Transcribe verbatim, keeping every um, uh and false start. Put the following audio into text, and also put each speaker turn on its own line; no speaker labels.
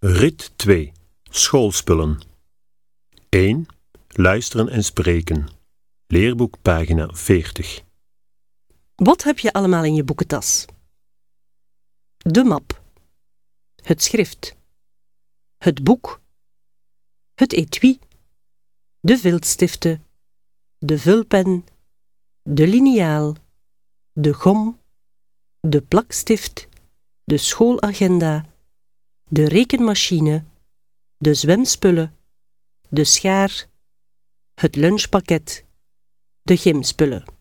Rit twee. Schoolspullen. één. Luisteren en spreken. Leerboek pagina veertig.
Wat heb je allemaal in je boekentas? De map. Het schrift. Het boek. Het etui. De viltstiften. De vulpen. De liniaal. De gom. De plakstift. De schoolagenda. De rekenmachine. De zwemspullen. De schaar. Het lunchpakket. De gymspullen.